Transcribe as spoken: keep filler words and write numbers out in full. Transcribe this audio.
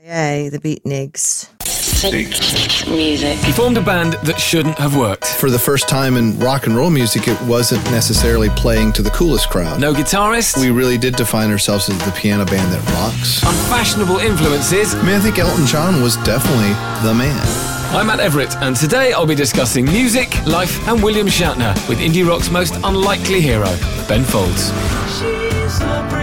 Yay, the Beatniks. Music. He formed a band that shouldn't have worked. For the first time in rock and roll music, it wasn't necessarily playing to the coolest crowd. No guitarist. We really did define ourselves as the piano band that rocks. Unfashionable influences. I mean, I think Elton John was definitely the man. I'm Matt Everett, and today I'll be discussing music, life, and William Shatner with indie rock's most unlikely hero, Ben Folds. She's a